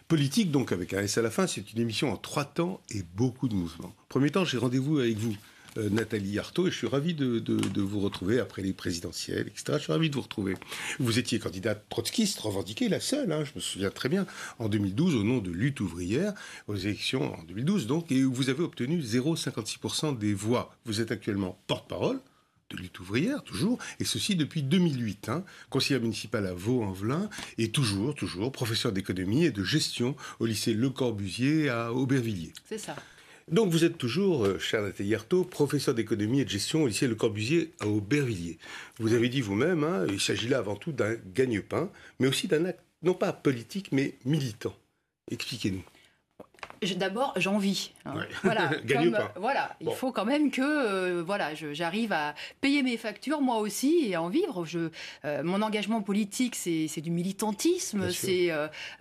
Politique, donc, avec un S à la fin, c'est une émission en 3 temps et beaucoup de mouvements. Premier temps, j'ai rendez-vous avec vous, Nathalie Arthaud, et je suis ravi de vous retrouver après les présidentielles, etc. Je suis ravi de vous retrouver. Vous étiez candidate trotskiste, revendiquée, la seule, je me souviens très bien, en 2012, au nom de Lutte ouvrière, aux élections en 2012, donc, et vous avez obtenu 0,56% des voix. Vous êtes actuellement porte-parole de Lutte ouvrière, toujours, et ceci depuis 2008, conseillère municipale à Vaux-en-Velin, et toujours, professeur d'économie et de gestion au lycée Le Corbusier à Aubervilliers. C'est ça. Donc vous êtes toujours, chère Nathalie Arthaud, professeur d'économie et de gestion au lycée Le Corbusier à Aubervilliers. Vous avez dit vous-même, il s'agit là avant tout d'un gagne-pain, mais aussi d'un acte, non pas politique, mais militant. Expliquez-nous. D'abord, j'en vis. Ouais. Voilà, Gagne pas. Voilà, il faut quand même que j'arrive à payer mes factures moi aussi et à en vivre. Mon engagement politique, c'est du militantisme, c'est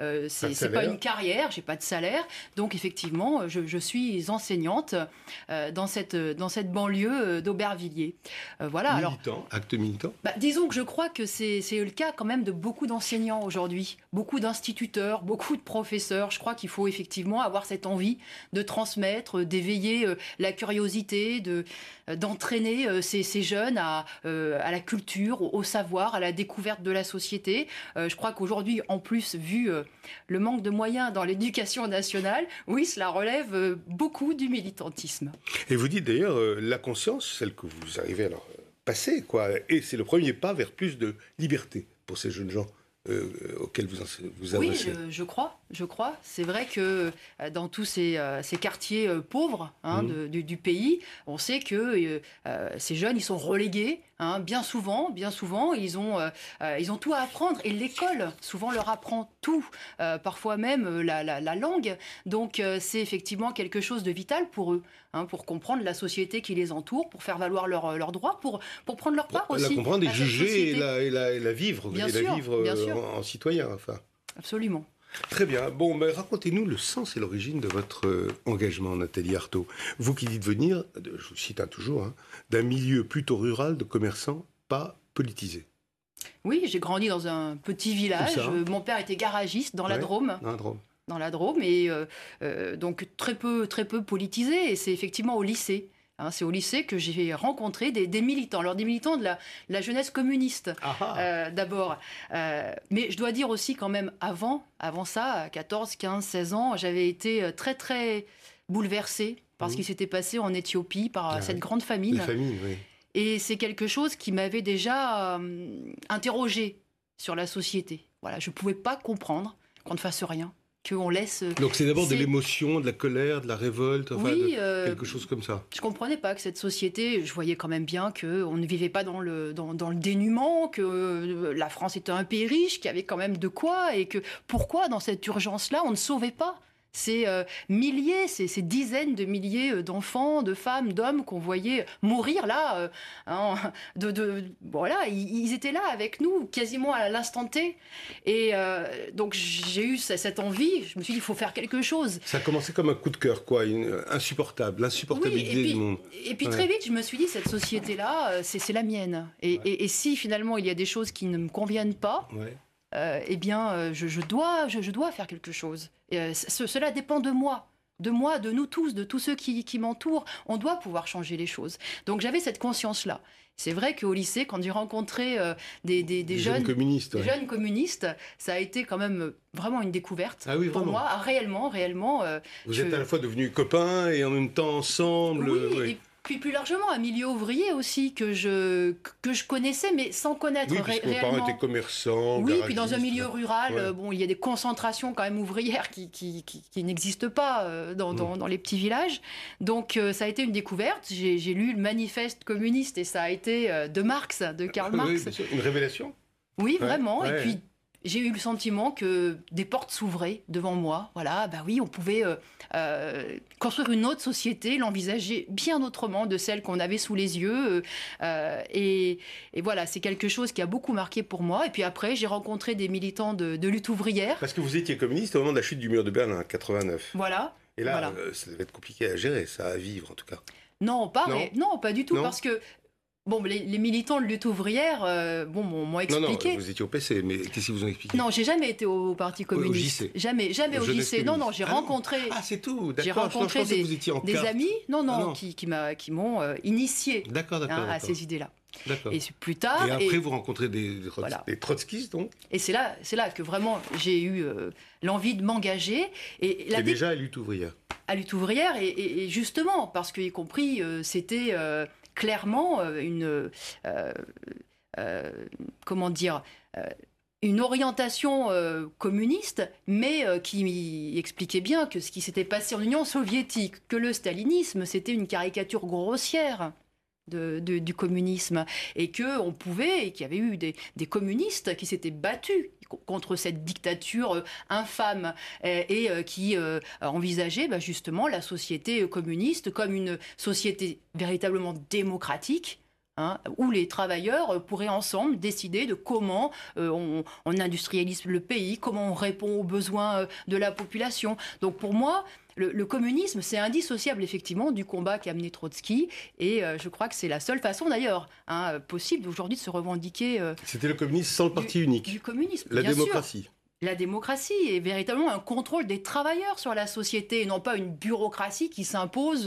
pas une carrière, j'ai pas de salaire. Donc effectivement, je suis enseignante dans cette banlieue d'Aubervilliers. Voilà. Militant, acte militant. Disons que je crois que c'est le cas quand même de beaucoup d'enseignants aujourd'hui, beaucoup d'instituteurs, beaucoup de professeurs. Je crois qu'il faut effectivement avoir cette envie de transmettre, d'éveiller la curiosité, d'entraîner ces jeunes à la culture, au savoir, à la découverte de la société. Je crois qu'aujourd'hui, en plus, vu le manque de moyens dans l'éducation nationale, oui, cela relève beaucoup du militantisme. Et vous dites d'ailleurs, la conscience, celle que vous arrivez à leur passer, et c'est le premier pas vers plus de liberté pour ces jeunes gens auxquels vous adressez. Oui, je crois. C'est vrai que dans tous ces quartiers pauvres du pays, on sait que ces jeunes, ils sont relégués. Bien souvent, ils ont tout à apprendre. Et l'école, souvent, leur apprend tout. Parfois même la langue. Donc, c'est effectivement quelque chose de vital pour eux. Pour comprendre la société qui les entoure, pour faire valoir leurs droits, pour prendre leur part aussi. La comprendre et juger et la vivre. Bien sûr. En citoyen, enfin. Absolument. Très bien. Bon, racontez-nous le sens et l'origine de votre engagement, Nathalie Arthaud. Vous qui dites venir, je vous cite toujours, d'un milieu plutôt rural de commerçants pas politisés. Oui, j'ai grandi dans un petit village. Mon père était garagiste dans la Drôme. Dans la Drôme, et donc très peu politisé. Et c'est effectivement au lycée. C'est au lycée que j'ai rencontré des militants. Alors des militants de la jeunesse communiste, d'abord. Mais je dois dire aussi quand même, avant ça, à 14, 15, 16 ans, j'avais été très, très bouleversée par ce qui s'était passé en Éthiopie, par cette grande famine. Et c'est quelque chose qui m'avait déjà interrogée sur la société. Voilà, je ne pouvais pas comprendre qu'on ne fasse rien. Qu'on laisse... Donc c'est d'abord de l'émotion, de la colère, de la révolte, quelque chose comme ça. Je comprenais pas que cette société, je voyais quand même bien qu'on ne vivait pas dans le dénuement, que la France était un pays riche, qu'il y avait quand même de quoi, et que pourquoi dans cette urgence-là on ne sauvait pas ces milliers, ces dizaines de milliers d'enfants, de femmes, d'hommes qu'on voyait mourir là. Voilà, ils étaient là avec nous, quasiment à l'instant T. Et donc j'ai eu cette envie. Je me suis dit, il faut faire quelque chose. Ça a commencé comme un coup de cœur, l'insupportabilité du monde. Et puis très vite, je me suis dit, cette société-là, c'est la mienne. Et si finalement il y a des choses qui ne me conviennent pas. Je dois faire quelque chose. Cela dépend de moi, de nous tous, de tous ceux qui m'entourent. On doit pouvoir changer les choses. Donc j'avais cette conscience-là. C'est vrai qu'au lycée, quand j'ai rencontré des jeunes communistes, ça a été quand même vraiment une découverte pour moi. Réellement. Vous êtes à la fois devenus copains et en même temps ensemble. Oui. Puis plus largement, un milieu ouvrier aussi que je connaissais, mais sans connaître réellement. Vos parents étaient commerçants, oui, puis dans un milieu rural, il y a des concentrations quand même ouvrières qui n'existent pas dans les petits villages. Donc ça a été une découverte. J'ai lu le manifeste communiste et ça a été de Marx, de Karl Marx. Bien sûr. Une révélation. Oui, vraiment. Et puis j'ai eu le sentiment que des portes s'ouvraient devant moi. Voilà, on pouvait construire une autre société, l'envisager bien autrement de celle qu'on avait sous les yeux. Et voilà, c'est quelque chose qui a beaucoup marqué pour moi. Et puis après, j'ai rencontré des militants de lutte ouvrière. Parce que vous étiez communiste au moment de la chute du mur de Berlin, en 89. Voilà. Et là, ça devait être compliqué à gérer, ça, à vivre en tout cas. Non, pas du tout, parce que Bon, les militants de lutte ouvrière, m'ont expliqué. Non, vous étiez au PC, mais qu'est-ce qu'ils vous ont expliqué? Non, j'ai jamais été au Parti communiste. Au JC. Jamais au JC. Non, j'ai rencontré. Ah, c'est tout. D'accord. J'ai rencontré des amis, non. qui m'ont initié d'accord. à ces idées-là. D'accord. Et plus tard. Et après, vous rencontrez des trotskistes, donc. Et c'est là que vraiment j'ai eu l'envie de m'engager. Et déjà à lutte ouvrière. À lutte ouvrière, et justement, parce que, y compris, c'était clairement une orientation communiste, mais qui expliquait bien que ce qui s'était passé en Union soviétique, que le stalinisme, c'était une caricature grossière du communisme, et qu'il y avait eu des communistes qui s'étaient battus contre cette dictature infâme et qui envisageaient justement la société communiste comme une société véritablement démocratique, où les travailleurs pourraient ensemble décider de comment on industrialise le pays, comment on répond aux besoins de la population. Donc pour moi, le communisme, c'est indissociable effectivement du combat qu'a mené Trotsky, et je crois que c'est la seule façon d'ailleurs possible aujourd'hui de se revendiquer. C'était le communisme sans le parti unique. Du communisme, la démocratie. Sûr. La démocratie est véritablement un contrôle des travailleurs sur la société, et non pas une bureaucratie qui s'impose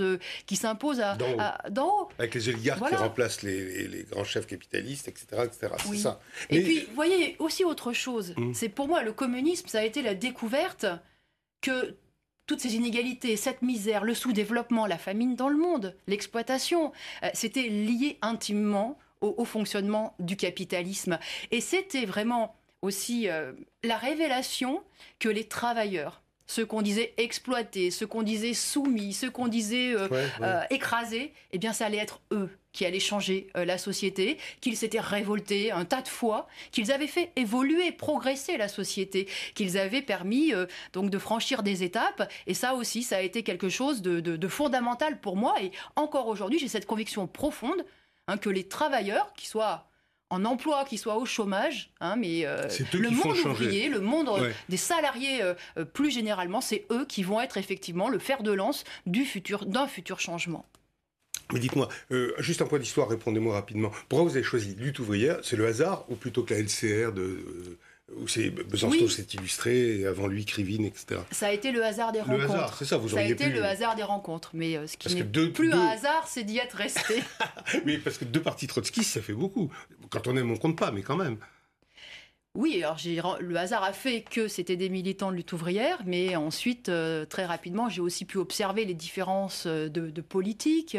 d'en haut. Avec les oligarques qui remplacent les grands chefs capitalistes, etc. Oui. C'est ça. Et puis, vous voyez, aussi autre chose. C'est pour moi, le communisme, ça a été la découverte que toutes ces inégalités, cette misère, le sous-développement, la famine dans le monde, l'exploitation, c'était lié intimement au fonctionnement du capitalisme. Et c'était vraiment aussi la révélation que les travailleurs, ceux qu'on disait exploités, ceux qu'on disait soumis, ceux qu'on disait écrasés, eh bien ça allait être eux qui allaient changer la société, qu'ils s'étaient révoltés un tas de fois, qu'ils avaient fait évoluer, progresser la société, qu'ils avaient permis donc de franchir des étapes. Et ça aussi, ça a été quelque chose de fondamental pour moi. Et encore aujourd'hui, j'ai cette conviction profonde que les travailleurs, qui soient en emploi, qui soient au chômage, mais le monde ouvrier, le monde des salariés plus généralement, c'est eux qui vont être effectivement le fer de lance d'un futur changement. Mais dites-moi, juste un point d'histoire, répondez-moi rapidement. Pourquoi vous avez choisi lutte ouvrière? C'est le hasard, ou plutôt que la LCR où Besançon s'est illustré, et avant lui Krivine, etc. Ça a été le hasard des rencontres. Hasard, c'est ça, vous auriez pu... le hasard des rencontres, mais ce qui n'est plus un hasard, c'est d'y être resté. Oui, parce que 2 partis trotskistes, ça fait beaucoup. Quand on aime, on compte pas, mais quand même. Oui, alors le hasard a fait que c'était des militants de lutte ouvrière, mais ensuite, très rapidement, j'ai aussi pu observer les différences de politique,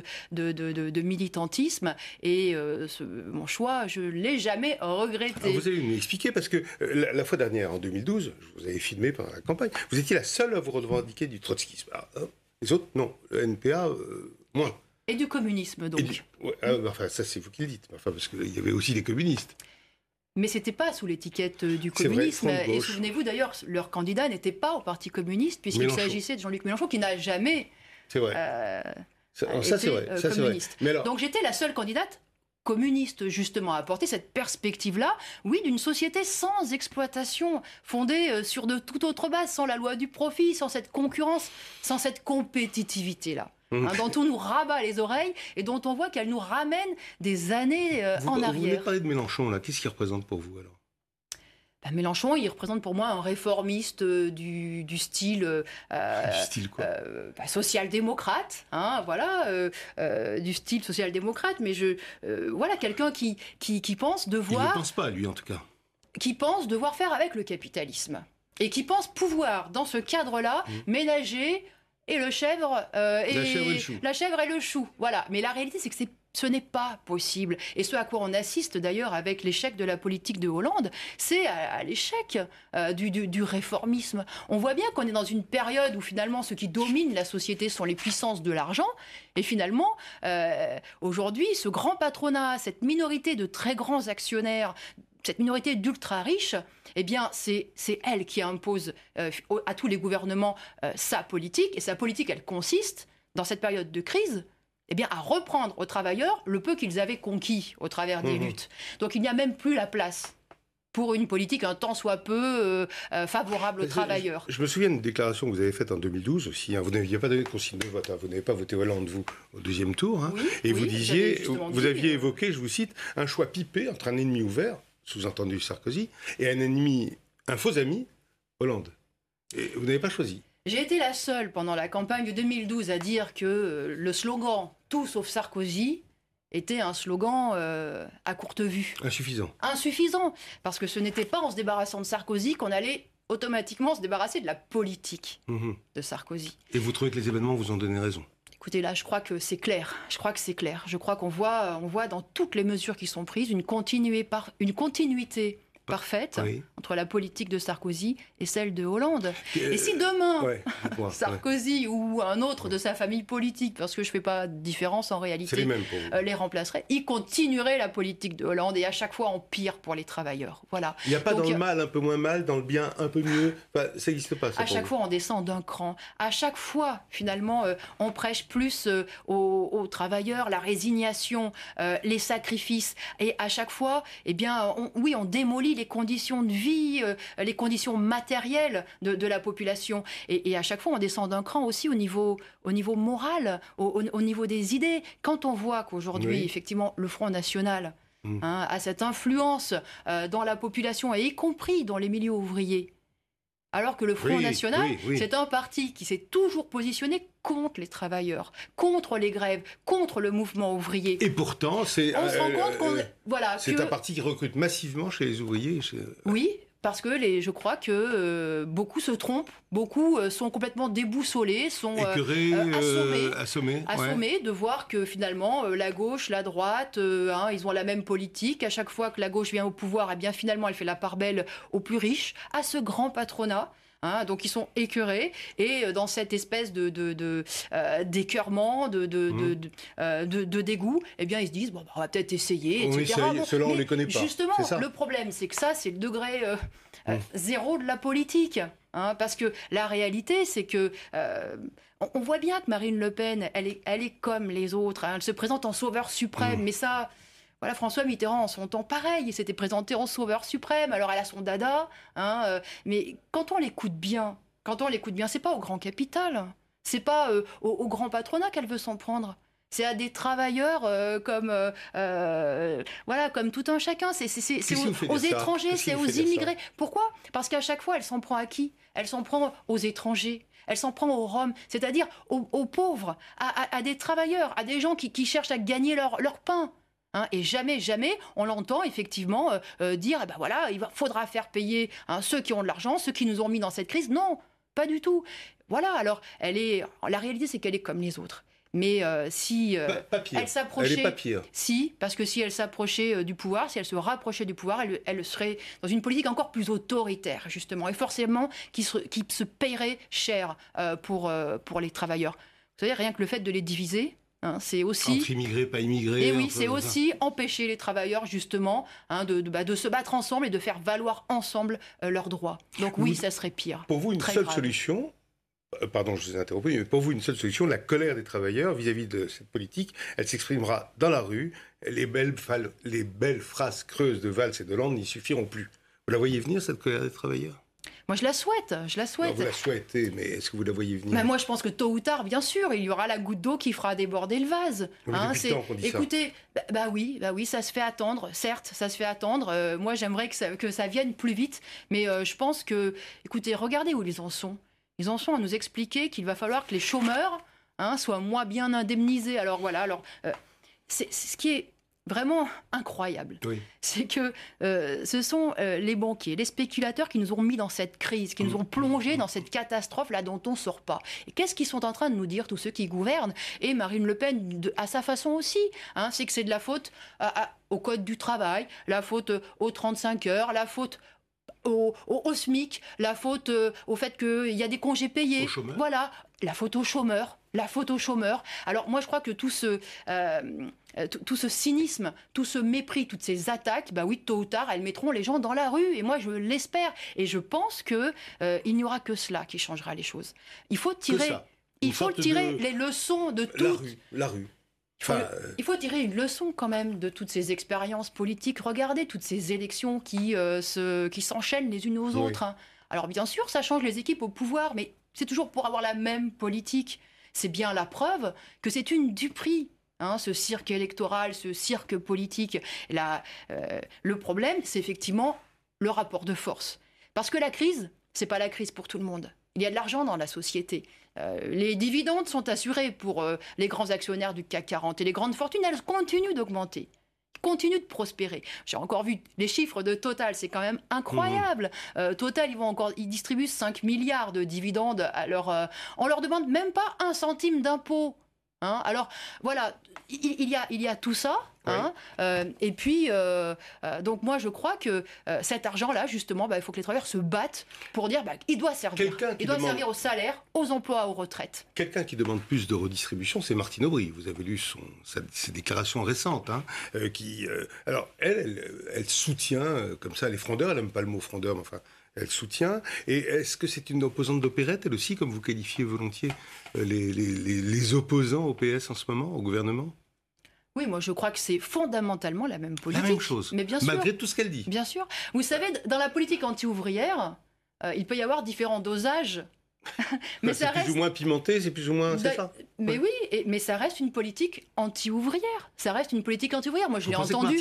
de militantisme, et mon choix, je ne l'ai jamais regretté. Alors vous allez nous expliquer, parce que la fois dernière, en 2012, je vous avais filmé pendant la campagne, vous étiez la seule à vous revendiquer du trotskisme. Les autres, non. Le NPA, moins. Et du communisme, donc. Enfin, ça, c'est vous qui le dites. Enfin, parce qu'il y avait aussi des communistes. Mais ce n'était pas sous l'étiquette du communisme. Et souvenez-vous d'ailleurs, leur candidat n'était pas au Parti communiste, puisqu'il s'agissait de Jean-Luc Mélenchon, qui n'a jamais été communiste. Mais alors... Donc j'étais la seule candidate communiste, justement, à apporter cette perspective-là, oui, d'une société sans exploitation, fondée sur de toute autre base, sans la loi du profit, sans cette concurrence, sans cette compétitivité-là. Dont on nous rabat les oreilles et dont on voit qu'elle nous ramène des années en arrière. Vous voulez parler de Mélenchon, là. Qu'est-ce qu'il représente pour vous, alors? Mélenchon, il représente pour moi un réformiste du style, social-démocrate, du style social-démocrate, mais quelqu'un qui pense devoir... Il ne pense pas, lui, en tout cas. Qui pense devoir faire avec le capitalisme. Et qui pense pouvoir, dans ce cadre-là, ménager... et la chèvre et le chou. Voilà. Mais la réalité, c'est que ce n'est pas possible. Et ce à quoi on assiste d'ailleurs avec l'échec de la politique de Hollande, c'est à l'échec du réformisme. On voit bien qu'on est dans une période où finalement ce qui domine la société sont les puissances de l'argent. Et finalement, aujourd'hui, ce grand patronat, cette minorité de très grands actionnaires, cette minorité d'ultra-riches, eh bien, c'est elle qui impose à tous les gouvernements sa politique. Et sa politique, elle consiste, dans cette période de crise, eh bien, à reprendre aux travailleurs le peu qu'ils avaient conquis au travers des luttes. Donc, il n'y a même plus la place pour une politique un tant soit peu favorable aux travailleurs. Je me souviens d'une déclaration que vous avez faite en 2012 aussi. Vous n'aviez pas donné de consigne de vote. Vous n'avez pas voté Hollande, vous, au deuxième tour. Oui, et oui, vous disiez, vous aviez évoqué, je vous cite, un choix pipé entre un ennemi ouvert, sous-entendu Sarkozy, et un faux ami, Hollande. Et vous n'avez pas choisi. J'ai été la seule pendant la campagne de 2012 à dire que le slogan « Tout sauf Sarkozy » était un slogan à courte vue. Insuffisant, parce que ce n'était pas en se débarrassant de Sarkozy qu'on allait automatiquement se débarrasser de la politique de Sarkozy. Et vous trouvez que les événements vous ont donné raison? Écoutez, là, je crois que c'est clair. Je crois qu'on voit dans toutes les mesures qui sont prises une continuité parfaite entre la politique de Sarkozy et celle de Hollande. Et si demain, Sarkozy ou un autre de sa famille politique, parce que je ne fais pas de différence en réalité, les remplacerait, ils continueraient la politique de Hollande et à chaque fois en pire pour les travailleurs. Voilà. Il n'y a pas dans le mal un peu moins mal, dans le bien un peu mieux. Enfin, ça n'existe pas. À chaque fois, on descend d'un cran. À chaque fois, finalement, on prêche plus aux travailleurs, la résignation, les sacrifices. Et à chaque fois, eh bien, on démolit les conditions de vie, les conditions matérielles de la population. Et à chaque fois, on descend d'un cran aussi au niveau moral, au niveau des idées. Quand on voit qu'aujourd'hui, effectivement, le Front National a cette influence dans la population, et y compris dans les milieux ouvriers, alors que le Front National, c'est un parti qui s'est toujours positionné contre les travailleurs, contre les grèves, contre le mouvement ouvrier. Et pourtant, c'est on se rend compte un parti qui recrute massivement chez les ouvriers. Oui, parce que je crois que beaucoup se trompent, beaucoup sont complètement déboussolés, sont assommés de voir que finalement la gauche, la droite, ils ont la même politique. À chaque fois que la gauche vient au pouvoir, eh bien finalement elle fait la part belle aux plus riches, à ce grand patronat. Donc ils sont écœurés et dans cette espèce d'écœurement, de dégoût, eh bien ils se disent on va peut-être essayer, etc. Ceux-là on les connaît pas. Justement, le problème c'est que ça c'est le degré zéro de la politique, parce que la réalité c'est que on voit bien que Marine Le Pen elle est comme les autres, elle se présente en sauveur suprême, mais ça. Voilà, François Mitterrand, en son temps, pareil, il s'était présenté en sauveur suprême. Alors, elle a son dada, mais quand on l'écoute bien, c'est pas au grand capital, c'est pas au grand patronat qu'elle veut s'en prendre. C'est à des travailleurs comme tout un chacun. C'est aux étrangers, c'est aux immigrés. Pourquoi ? Parce qu'à chaque fois, elle s'en prend à qui ? Elle s'en prend aux étrangers. Elle s'en prend aux Roms, c'est-à-dire aux pauvres, à des travailleurs, à des gens qui cherchent à gagner leur pain. Et jamais on l'entend effectivement dire il faudra faire payer ceux qui ont de l'argent, ceux qui nous ont mis dans cette crise. Non, pas du tout. Voilà, alors la réalité c'est qu'elle est comme les autres. Mais si elle s'approchait, elle est pas pire. Si, parce que si elle s'approchait du pouvoir, si elle se rapprochait du pouvoir, elle serait dans une politique encore plus autoritaire justement, et forcément qui se paierait cher pour les travailleurs. Vous savez, rien que le fait de les diviser. C'est aussi entre immigrés, pas immigrés. Et oui, c'est aussi empêcher les travailleurs justement de se battre ensemble et de faire valoir ensemble leurs droits. Donc oui, ça serait pire. Pour vous, une seule solution. Pardon, je vous ai interrompu, mais pour vous, une seule solution, la colère des travailleurs vis-à-vis de cette politique, elle s'exprimera dans la rue. Les belles phrases creuses de Valls et de Hollande n'y suffiront plus. Vous la voyez venir, cette colère des travailleurs ? Moi, je la souhaite. Non, vous la souhaitez, mais est-ce que vous la voyez venir ? Moi, je pense que tôt ou tard, bien sûr, il y aura la goutte d'eau qui fera déborder le vase. Écoutez, oui, ça se fait attendre. Certes, ça se fait attendre. Moi, j'aimerais que ça vienne plus vite. Mais je pense que, écoutez, regardez où ils en sont. Ils en sont à nous expliquer qu'il va falloir que les chômeurs soient moins bien indemnisés. Alors voilà, c'est ce qui est vraiment incroyable. C'est que ce sont les banquiers, les spéculateurs qui nous ont mis dans cette crise, qui nous ont plongé dans cette catastrophe là dont on ne sort pas. Et qu'est-ce qu'ils sont en train de nous dire, tous ceux qui gouvernent ? Et Marine Le Pen, à sa façon aussi, c'est que c'est de la faute au Code du travail, la faute aux 35 heures, la faute au SMIC, la faute au fait qu'il y a des congés payés. Voilà, la faute aux chômeurs. Alors moi je crois que tout ce cynisme, tout ce mépris, toutes ces attaques, tôt ou tard elles mettront les gens dans la rue, et moi je l'espère, et je pense que il n'y aura que cela qui changera les choses. Il faut tirer les leçons de tout. La rue. Il faut tirer une leçon quand même de toutes ces expériences politiques. Regardez toutes ces élections qui s'enchaînent les unes aux autres. Hein. Alors bien sûr, ça change les équipes au pouvoir, mais c'est toujours pour avoir la même politique. C'est bien la preuve que c'est une duperie. Hein, ce cirque électoral, ce cirque politique. Le problème, c'est effectivement le rapport de force. Parce que la crise, c'est pas la crise pour tout le monde. Il y a de l'argent dans la société. Les dividendes sont assurés pour les grands actionnaires du CAC 40. Et les grandes fortunes, elles continuent d'augmenter. Continuent de prospérer. J'ai encore vu les chiffres de Total, c'est quand même incroyable. Total, ils distribuent 5 milliards de dividendes. On leur demande même pas 1 centime d'impôt. Hein, alors voilà, il y a tout ça. Hein, et puis, donc moi je crois que cet argent-là, justement, il faut que les travailleurs se battent pour dire qu'il doit servir. Servir au salaire, aux emplois, aux retraites. Quelqu'un qui demande plus de redistribution, c'est Martine Aubry. Vous avez lu ses déclarations récentes. Hein, alors, elle soutient, comme ça, les frondeurs. Elle n'aime pas le mot frondeur, mais enfin... Elle soutient. Et est-ce que c'est une opposante d'opérette, elle aussi, comme vous qualifiez volontiers les opposants au PS en ce moment, au gouvernement ? Oui, moi je crois que c'est fondamentalement la même politique. La même chose, mais bien sûr, malgré tout ce qu'elle dit. Bien sûr. Vous savez, dans la politique anti-ouvrière, il peut y avoir différents dosages. Mais c'est plus ou moins pimenté, c'est plus ou moins... C'est ça. Mais oui, mais ça reste une politique anti-ouvrière. Ça reste une politique anti-ouvrière. Moi, je l'ai entendu.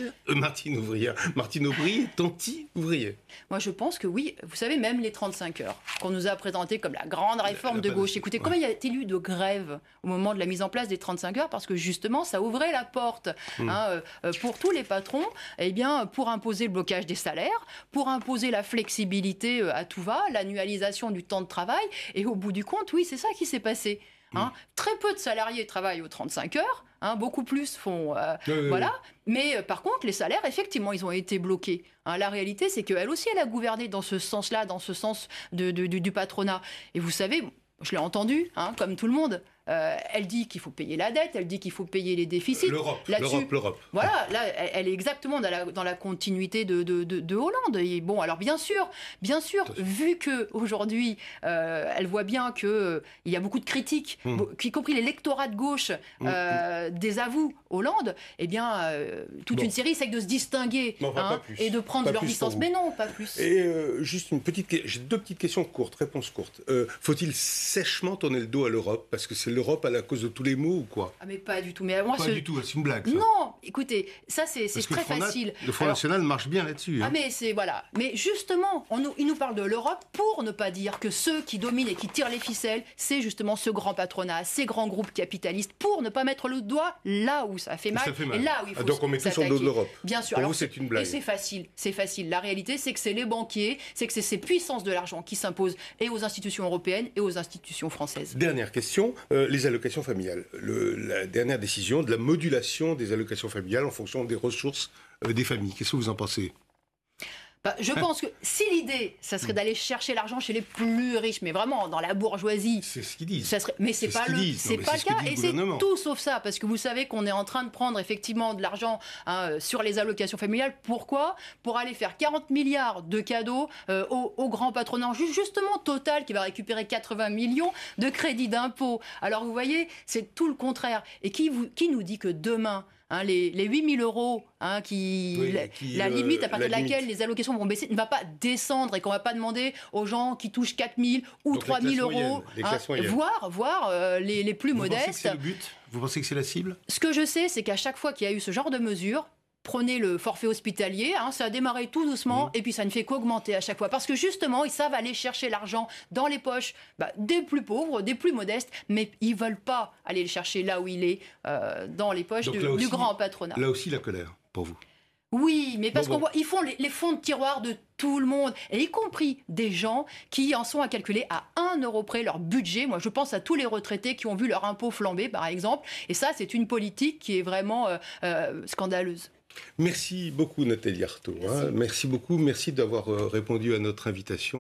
Martine Aubry est anti-ouvrière. Moi, je pense que oui. Vous savez, même les 35 heures, qu'on nous a présentées comme la grande réforme de gauche. Écoutez, combien il y a eu de grèves au moment de la mise en place des 35 heures? Parce que justement, ça ouvrait la porte pour tous les patrons, pour imposer le blocage des salaires, pour imposer la flexibilité à tout va, l'annualisation du temps de travail. Et au bout du compte, oui, c'est ça qui s'est passé. Hein. Très peu de salariés travaillent aux 35 heures, hein, beaucoup plus font... voilà. Mais par contre, les salaires, effectivement, ils ont été bloqués. Hein. La réalité, c'est qu'elle aussi, elle a gouverné dans ce sens-là, dans ce sens du patronat. Et vous savez, je l'ai entendu, hein, comme tout le monde. Elle dit qu'il faut payer la dette, elle dit qu'il faut payer les déficits. L'Europe. Voilà, là, elle est exactement dans la continuité de Hollande. Et bon, alors bien sûr, vu qu'aujourd'hui, elle voit bien qu'il y a beaucoup de critiques, y compris l'électorat de gauche désavoue Hollande, toute une série essaie de se distinguer et de prendre leur distance. Mais non, pas plus. Et juste j'ai 2 petites questions courtes, réponses courtes. Faut-il sèchement tourner le dos à l'Europe parce que c'est l'Europe à la cause de tous les maux ou quoi? Ah mais pas du tout. Mais moi, du tout, c'est une blague. Ça. Non, écoutez, ça c'est très facile. Le Front National marche bien là-dessus. Hein. Ah mais c'est voilà. Mais justement, il nous parle de l'Europe pour ne pas dire que ceux qui dominent et qui tirent les ficelles, c'est justement ce grand patronat, ces grands groupes capitalistes, pour ne pas mettre le doigt là où ça fait mal. Et là où il faut donc on met tout sur le dos de l'Europe. Bien sûr. Pour vous, c'est une blague. Et c'est facile. La réalité, c'est que c'est les banquiers, c'est que c'est ces puissances de l'argent qui s'imposent et aux institutions européennes et aux institutions françaises. Dernière question, les allocations familiales. La dernière décision de la modulation des allocations familiales en fonction des ressources des familles. Qu'est-ce que vous en pensez? Je pense que si l'idée, ça serait d'aller chercher l'argent chez les plus riches, mais vraiment dans la bourgeoisie... C'est ce qu'ils disent. Mais c'est pas le cas, et c'est tout sauf ça, parce que vous savez qu'on est en train de prendre effectivement de l'argent sur les allocations familiales. Pourquoi? Pour aller faire 40 milliards de cadeaux au grand patronat, justement Total, qui va récupérer 80 millions de crédits d'impôt. Alors vous voyez, c'est tout le contraire. Et qui nous dit que demain... Hein, les 8 000 euros, la limite à partir de laquelle les allocations vont baisser, ne va pas descendre et qu'on ne va pas demander aux gens qui touchent 4 000 ou 3 000 euros, voire les plus modestes. Pensez que c'est le but? Vous pensez que c'est la cible? Ce que je sais, c'est qu'à chaque fois qu'il y a eu ce genre de mesures, prenez le forfait hospitalier, ça a démarré tout doucement et puis ça ne fait qu'augmenter à chaque fois. Parce que justement, ils savent aller chercher l'argent dans les poches des plus pauvres, des plus modestes, mais ils ne veulent pas aller le chercher là où il est, dans les poches du grand patronat. Là aussi la colère, pour vous? Oui, mais parce qu'on voit, ils font les fonds de tiroir de tout le monde, et y compris des gens qui en sont à calculer à 1 euro près leur budget. Moi, je pense à tous les retraités qui ont vu leur impôt flamber, par exemple. Et ça, c'est une politique qui est vraiment scandaleuse. Merci beaucoup Nathalie Arthaud. Merci beaucoup, merci d'avoir répondu à notre invitation.